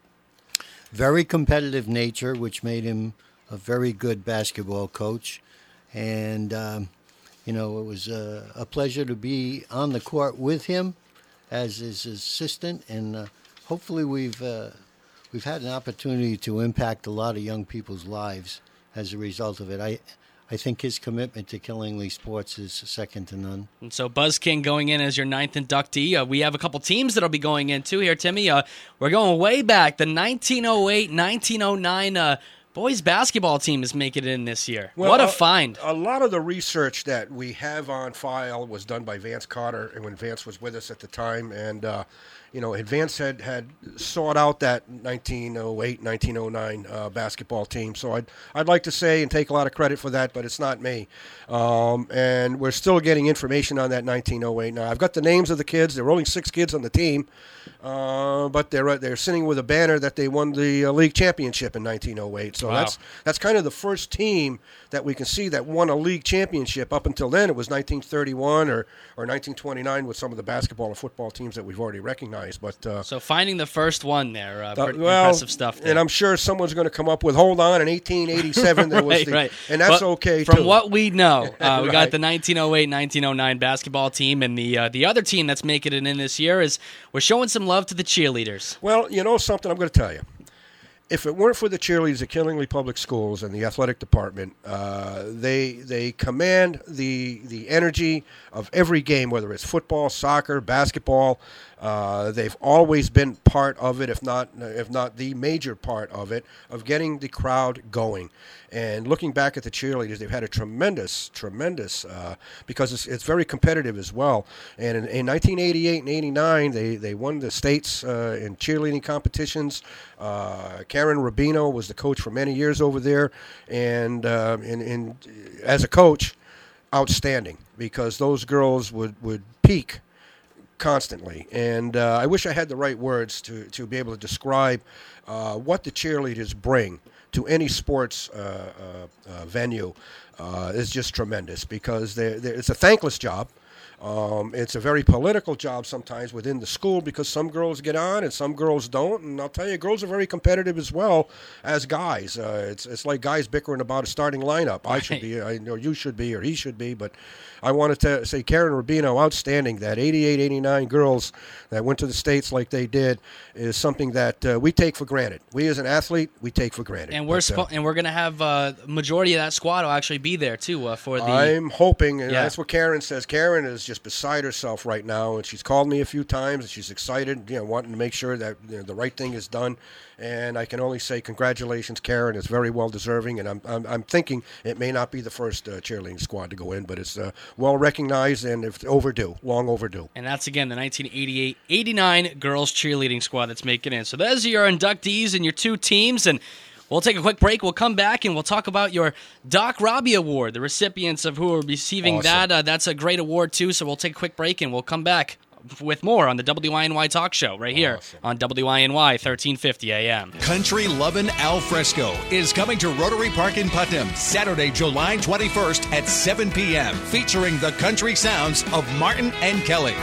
Very competitive nature, which made him a very good basketball coach. And it was a pleasure to be on the court with him as his assistant, and hopefully we've had an opportunity to impact a lot of young people's lives as a result of it. I think his commitment to Killingly sports is second to none. And so Buzz King going in as your ninth inductee. We have a couple teams that'll be going in too here, Timmy. We're going way back. The 1908-1909 boys basketball team is making it in this year. Well, what a find. A lot of the research that we have on file was done by Vance Carter, and when Vance was with us at the time. And, Vance had sought out that 1908-1909 basketball team. So I'd like to say and take a lot of credit for that, but it's not me. And we're still getting information on that 1908. Now, I've got the names of the kids. There were only 6 kids on the team, but they're sitting with a banner that they won the league championship in 1908. So wow. That's kind of the first team that we can see that won a league championship. Up until then, it was 1931 or 1929 with some of the basketball and football teams that we've already recognized. But so finding the first one there, impressive stuff there. And I'm sure someone's going to come up with, hold on, in 1887 there was right. And that's okay, from too. From what we know, we Right. got the 1908-1909 basketball team, and the other team that's making it in this year is we're showing some love to the cheerleaders. Well, you know something I'm going to tell you. If it weren't for the cheerleaders at Killingly Public Schools and the athletic department, they command the energy of every game, whether it's football, soccer, basketball. They've always been part of it, if not the major part of it, of getting the crowd going. And looking back at the cheerleaders, they've had a tremendous, because it's very competitive as well. And in 1988 and 89, they won the states in cheerleading competitions. Karen Rubino was the coach for many years over there, and as a coach, outstanding, because those girls would peak constantly. And I wish I had the right words to be able to describe what the cheerleaders bring to any sports venue is just tremendous, because it's a thankless job. It's a very political job sometimes within the school, because some girls get on and some girls don't. And I'll tell you, girls are very competitive as well as guys. It's like guys bickering about a starting lineup. I should be, I know you should be, or he should be. But I wanted to say Karen Rubino, outstanding. That 88, 89 girls that went to the States like they did is something that we take for granted. We as an athlete, we take for granted. And we're going to have majority of that squad will actually be there too for the. I'm hoping, and yeah. that's what Karen says. Karen is just beside herself right now, and she's called me a few times, and she's excited, wanting to make sure that the right thing is done. And I can only say congratulations, Karen. It's very well deserving, and I'm thinking it may not be the first cheerleading squad to go in, but it's well recognized and it's overdue, long overdue. And that's again the 1988-89 girls cheerleading squad that's making it in. So those are your inductees and your two teams, and we'll take a quick break. We'll come back and we'll talk about your Doc Robbie Award, the recipients of who are receiving that. That's a great award too. So we'll take a quick break and we'll come back with more on the WINY Talk Show right here on WINY 1350 AM. Country Lovin' Al Fresco is coming to Rotary Park in Putnam Saturday, July 21st at 7 p.m. featuring the country sounds of Martin and Kelly.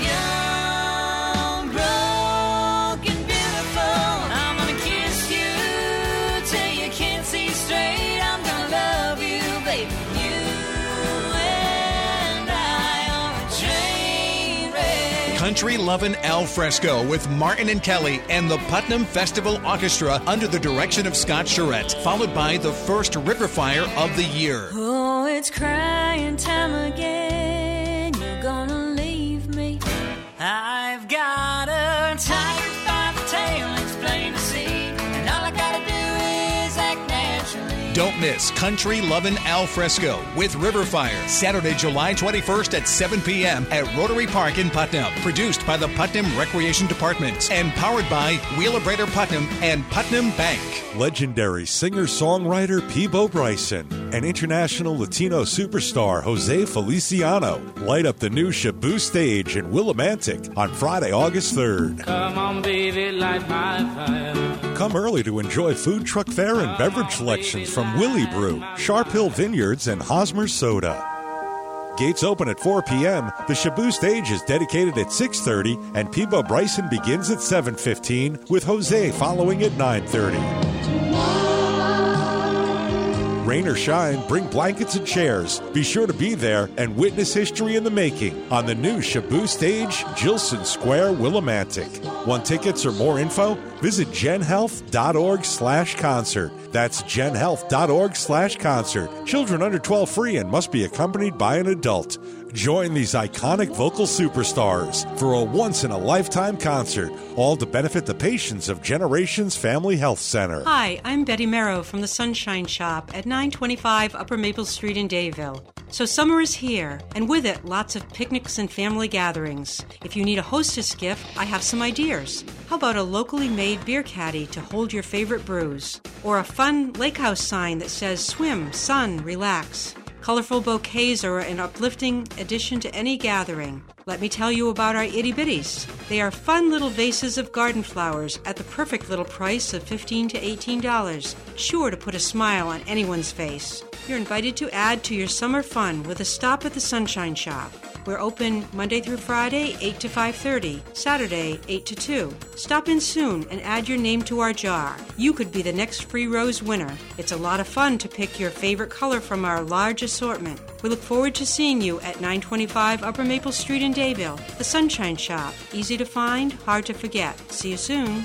Country Lovin' Al Fresco with Martin and Kelly and the Putnam Festival Orchestra under the direction of Scott Charette, followed by the first River Fire of the year. Oh, it's crying time again. You're gonna leave me. I've got a tiger by the tail, it's plain to see. And all I gotta do is act naturally. Don't miss Country Lovin' Al Fresco with River Fire, Saturday, July 21st at 7 p.m. at Rotary Park in Putnam. Produced by the Putnam Recreation Department and powered by Wheelabrator Putnam and Putnam Bank. Legendary singer-songwriter Peebo Bryson and international Latino superstar Jose Feliciano light up the new Shaboo stage in Willimantic on Friday, August 3rd. Come on, baby, light my fire. Come early to enjoy food truck fare and beverage selections from Willie Brew, Sharp Hill Vineyards, and Hosmer's Soda. Gates open at 4 p.m. The Shaboo stage is dedicated at 6:30, and Peebo Bryson begins at 7:15, with Jose following at 9:30. Rain or shine, bring blankets and chairs. Be sure to be there and witness history in the making on the new Shaboo stage, Gilson Square, Willimantic. Want tickets or more info? Visit genhealth.org/concert. That's genhealth.org/concert. Children under 12 free and must be accompanied by an adult. Join these iconic vocal superstars for a once-in-a-lifetime concert, all to benefit the patients of Generations Family Health Center. Hi, I'm Betty Merrow from the Sunshine Shop at 925 Upper Maple Street in Dayville. So summer is here, and with it, lots of picnics and family gatherings. If you need a hostess gift, I have some ideas. How about a locally made beer caddy to hold your favorite brews? Or a fun lake house sign that says swim, sun, relax. Colorful bouquets are an uplifting addition to any gathering. Let me tell you about our itty bitties. They are fun little vases of garden flowers at the perfect little price of $15 to $18, sure to put a smile on anyone's face. You're invited to add to your summer fun with a stop at the Sunshine Shop. We're open Monday through Friday, 8 to 5:30, Saturday, 8 to 2. Stop in soon and add your name to our jar. You could be the next Free Rose winner. It's a lot of fun to pick your favorite color from our large assortment. We look forward to seeing you at 925 Upper Maple Street in Dayville, the Sunshine Shop. Easy to find, hard to forget. See you soon.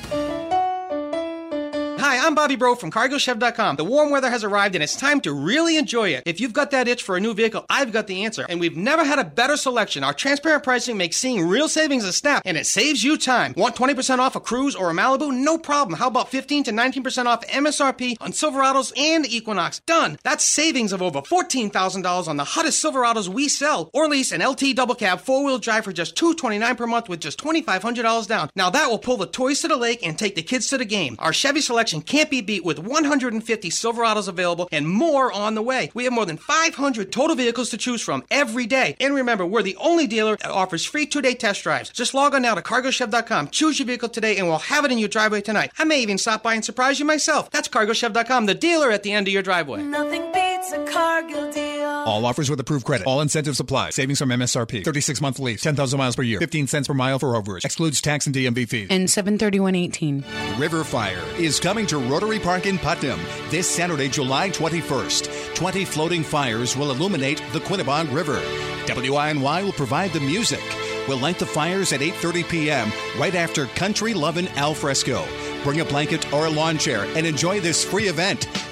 Hi, I'm Bobby Bro from CargoChef.com. The warm weather has arrived and it's time to really enjoy it. If you've got that itch for a new vehicle, I've got the answer. And we've never had a better selection. Our transparent pricing makes seeing real savings a snap, and it saves you time. Want 20% off a Cruise or a Malibu? No problem. How about 15 to 19% off MSRP on Silverados and Equinox? Done. That's savings of over $14,000 on the hottest Silverados we sell. Or lease an LT double cab 4-wheel drive for just $229 per month with just $2,500 down. Now that will pull the toys to the lake and take the kids to the game. Our Chevy selection can't be beat with 150 Silverados available and more on the way. We have more than 500 total vehicles to choose from every day. And remember, we're the only dealer that offers free 2-day test drives. Just log on now to CargoChef.com. Choose your vehicle today and we'll have it in your driveway tonight. I may even stop by and surprise you myself. That's CargoChef.com, the dealer at the end of your driveway. Nothing beats a Cargill deal. All offers with approved credit. All incentives apply. Savings from MSRP. 36-month lease. 10,000 miles per year. 15 cents per mile for overage. Excludes tax and DMV fees. And 731.18. River Fire is coming to Rotary Park in Putnam this Saturday, July 21st. 20 floating fires will illuminate the Quinebaug River. WINY will provide the music. We'll light the fires at 8:30 p.m. right after Country Lovin' Al Fresco. Bring a blanket or a lawn chair and enjoy this free event.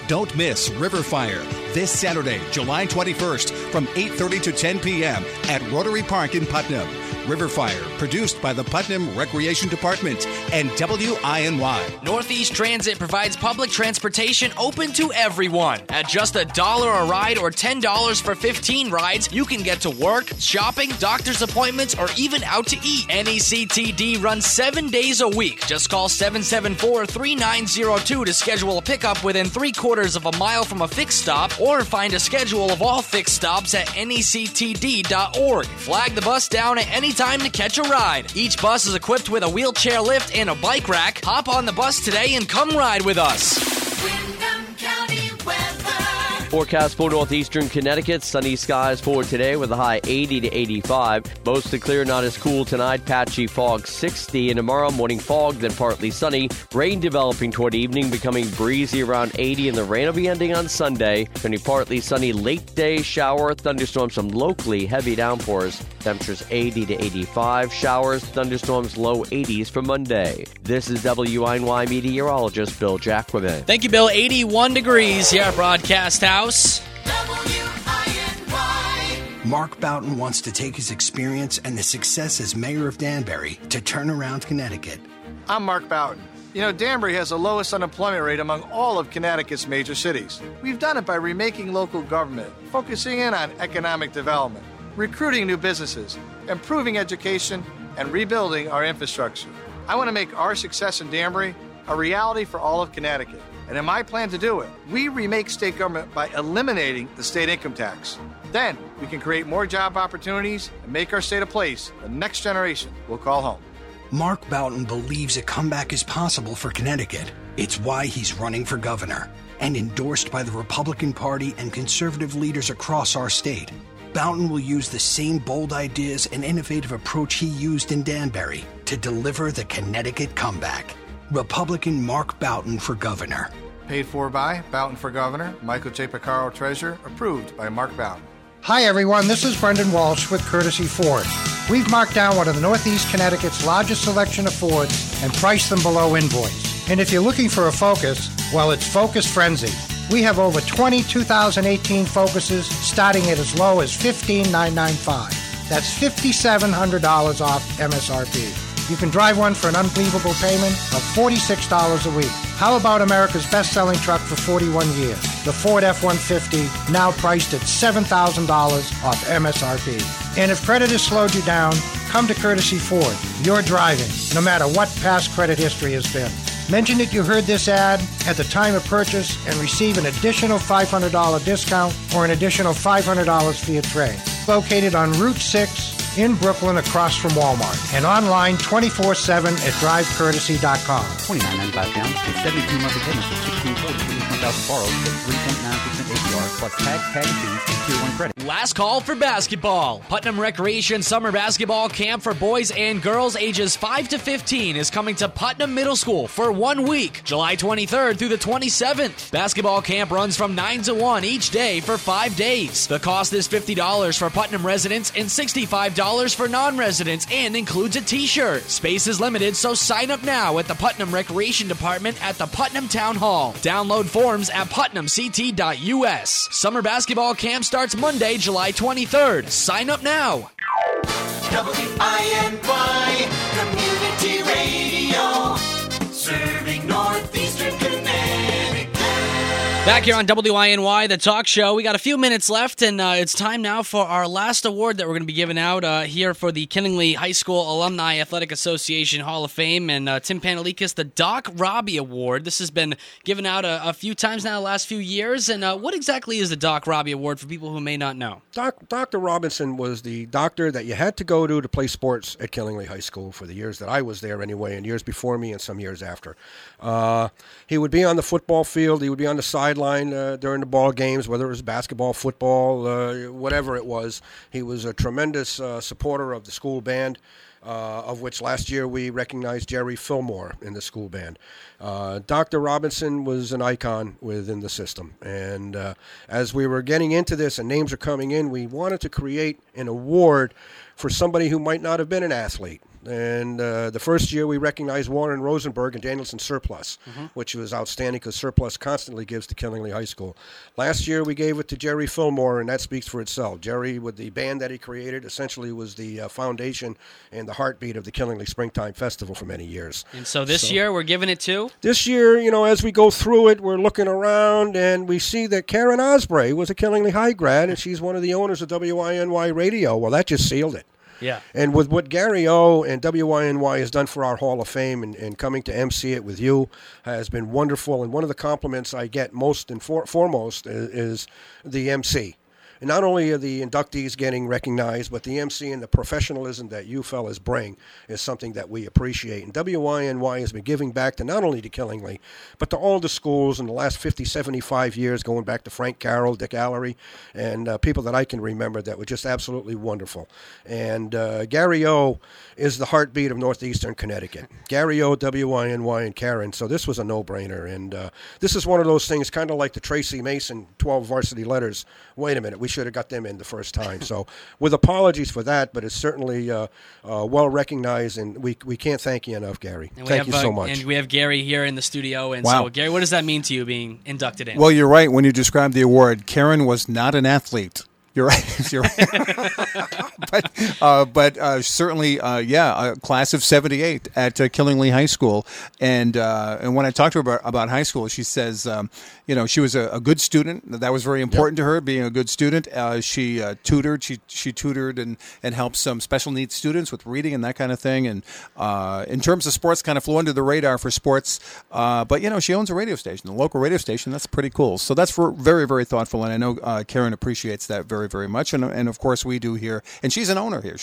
Don't miss River Fire this Saturday, July 21st from 8:30 to 10 p.m. at Rotary Park in Putnam. River Fire, produced by the Putnam Recreation Department and WINY. Northeast Transit provides public transportation open to everyone. At just $1 a ride or $10 for 15 rides, you can get to work, shopping, doctor's appointments, or even out to eat. NECTD runs 7 days a week. Just call 774-3902 to schedule a pickup within 3/4 of a mile from a fixed stop, or find a schedule of all fixed stops at nectd.org. Flag the bus down at any time to catch a ride. Each bus is equipped with a wheelchair lift and a bike rack. Hop on the bus today and come ride with us. Windham County weather. Forecast for northeastern Connecticut. Sunny skies for today with a high 80 to 85. Mostly clear, not as cool tonight. Patchy fog 60. And tomorrow, morning fog, then partly sunny. Rain developing toward evening, becoming breezy around 80. And the rain will be ending on Sunday. Turning partly sunny late day shower. Thunderstorms, some locally heavy downpours. Temperatures 80 to 85. Showers, thunderstorms, low 80s for Monday. This is WINY meteorologist Bill Jacquemin. Thank you, Bill. 81 degrees here at Broadcast House. Mark Boughton wants to take his experience and the success as mayor of Danbury to turn around Connecticut. I'm Mark Boughton. You know, Danbury has the lowest unemployment rate among all of Connecticut's major cities. We've done it by remaking local government, focusing in on economic development, recruiting new businesses, improving education, and rebuilding our infrastructure. I want to make our success in Danbury a reality for all of Connecticut. And in my plan to do it, we remake state government by eliminating the state income tax. Then we can create more job opportunities and make our state a place the next generation will call home. Mark Boughton believes a comeback is possible for Connecticut. It's why he's running for governor and endorsed by the Republican Party and conservative leaders across our state. Boughton will use the same bold ideas and innovative approach he used in Danbury to deliver the Connecticut comeback. Republican Mark Boughton for governor. Paid for by Boughton for Governor, Michael J. Picaro, Treasurer, approved by Mark Boughton. Hi, everyone. This is Brendan Walsh with Courtesy Ford. We've marked down one of the Northeast Connecticut's largest selection of Fords and priced them below invoice. And if you're looking for a Focus, well, it's Focus Frenzy. We have over 20 2018 Focuses starting at as low as $15,995. That's $5,700 off MSRP. You can drive one for an unbelievable payment of $46 a week. How about America's best-selling truck for 41 years? The Ford F-150, now priced at $7,000 off MSRP. And if credit has slowed you down, come to Courtesy Ford. You're driving, no matter what past credit history has been. Mention that you heard this ad at the time of purchase and receive an additional $500 discount or an additional $500 for your trade. Located on Route 6 in Brooklyn across from Walmart and online 24/7 at drivecourtesy.com. $29.95 down and 72 monthly payments of $16.40 for each 1,000 borrowed at 3.9% APR plus tax and fees and Tier 1 credit. Last call for basketball. Putnam Recreation Summer Basketball Camp for boys and girls ages 5 to 15 is coming to Putnam Middle School for 1 week, July 23rd through the 27th. Basketball camp runs from 9 to 1 each day for 5 days. The cost is $50 for Putnam residents and $65 for non-residents and includes a t-shirt. Space is limited, so sign up now at the Putnam Recreation Department at the Putnam Town Hall. Download forms at putnamct.us. Summer basketball camp starts Monday, July 23rd. Sign up now. WINY Community Radio, serving Northeastern Connecticut. Back here on WINY, the talk show. We got a few minutes left, and it's time now for our last award that we're going to be giving out here for the Killingly High School Alumni Athletic Association Hall of Fame. And Tim Pantelikis, the Doc Robbie Award. This has been given out a few times now the last few years. And what exactly is the Doc Robbie Award for people who may not know? Dr. Robinson was the doctor that you had to go to play sports at Killingly High School for the years that I was there anyway, and years before me and some years after. He would be on the football field. He would be on the sideline during the ball games, whether it was basketball, football, whatever it was. He was a tremendous supporter of the school band, of which last year we recognized Jerry Fillmore in the school band. Dr. Robinson was an icon within the system. And as we were getting into this and names are coming in, we wanted to create an award for somebody who might not have been an athlete. And the first year we recognized Warren Rosenberg and Danielson Surplus, which was outstanding because Surplus constantly gives to Killingley High School. Last year we gave it to Jerry Fillmore, and that speaks for itself. Jerry, with the band that he created, essentially was the foundation and the heartbeat of the Killingley Springtime Festival for many years. And so this year we're giving it to? This year, as we go through it, we're looking around and we see that Karen Osprey was a Killingley High grad, and she's one of the owners of WINY Radio. Well, that just sealed it. Yeah. And with what Gary O and WINY has done for our Hall of Fame and coming to MC it with you has been wonderful. And one of the compliments I get most and foremost is the MC. And not only are the inductees getting recognized, but the MC and the professionalism that you fellas bring is something that we appreciate. And WINY has been giving back to not only to Killingley, but to all the schools in the last 50, 75 years, going back to Frank Carroll, Dick Allery, and people that I can remember that were just absolutely wonderful. And Gary O is the heartbeat of Northeastern Connecticut. Gary O, WINY, and Karen. So this was a no-brainer. And this is one of those things, kind of like the Tracy Mason 12 varsity letters. Wait a minute, we should have got them in the first time. So with apologies for that, but it's certainly well recognized, and we can't thank you enough, Gary. Thank you so much. And we have Gary here in the studio. And Wow. so, Gary, what does that mean to you being inducted in? Well, you're right when you described the award. Karen was not an athlete. You're right. You're right. but certainly, a class of '78 at Killingley High School. And when I talked to her about high school, she says, she was a good student. That was very important to her, being a good student. She tutored. She tutored and helped some special needs students with reading and that kind of thing. And in terms of sports, kind of flew under the radar for sports. But she owns a radio station, a local radio station. That's pretty cool. So that's very, very thoughtful. And I know Karen appreciates that very, very much, and of course we do here. And she's an owner here.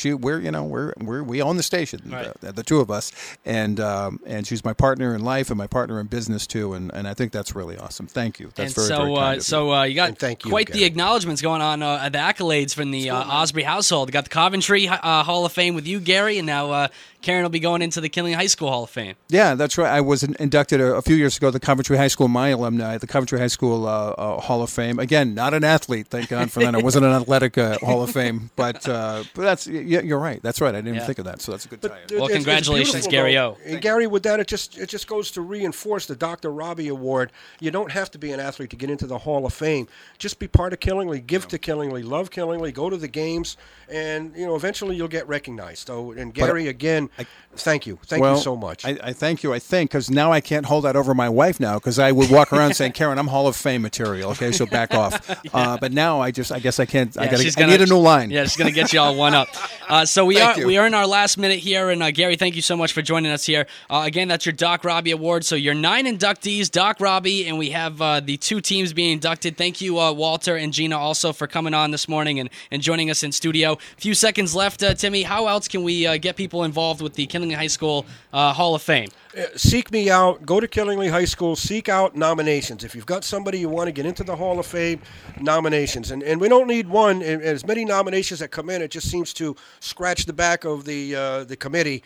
We own the station, right. the two of us, and she's my partner in life and my partner in business too. And I think that's really awesome. Thank you. That's very kind of you. You got quite the acknowledgments going on, the accolades from the Osprey household. You got the Coventry Hall of Fame with you, Gary, and now Karen will be going into the Killingley High School Hall of Fame. Yeah, that's right. I was inducted a few years ago, the Coventry High School, my alumni, the Coventry High School Hall of Fame. Again, not an athlete, thank God for that. I wasn't an athletic Hall of Fame, but that's you're right. That's right. I didn't even think of that, so that's a good tie-in. Well, congratulations, Gary O. And Gary, with that, it just goes to reinforce the Dr. Robbie Award. You don't have to be an athlete to get into the Hall of Fame. Just be part of Killingley, give to Killingley, love Killingley, go to the games, and eventually you'll get recognized. So, and Gary, again, thank you. Thank you so much. I thank you. I think because now I can't hold that over my wife now because I would walk around saying, "Karen, I'm Hall of Fame material." Okay, so back off. But now I guess I can't. Yeah, I need a new line. Yeah, she's gonna get you all one up. So we are in our last minute here, and Gary, thank you so much for joining us here. Again, that's your Doc Robbie Award. So your 9 inductees, Doc Robbie, and we have the 2 teams being inducted. Thank you, Walter and Gina, also for coming on this morning and joining us in studio. A few seconds left, Timmy. How else can we get people involved with the Killingley High School Hall of Fame? Seek me out. Go to Killingley High School. Seek out nominations. If you've got somebody you want to get into the Hall of Fame, nominations. And we don't need one. As many nominations that come in, it just seems to scratch the back of the committee.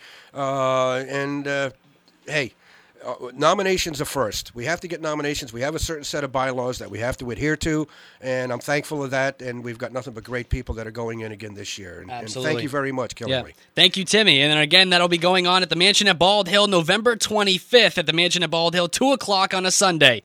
Hey, nominations are first. We have to get nominations. We have a certain set of bylaws that we have to adhere to, and I'm thankful of that, and we've got nothing but great people that are going in again this year. And Absolutely. Thank you very much, Killingley. Yeah. Thank you, Timmy. And then again, that'll be going on at the Mansion at Bald Hill November 25th at the Mansion at Bald Hill, 2 o'clock on a Sunday.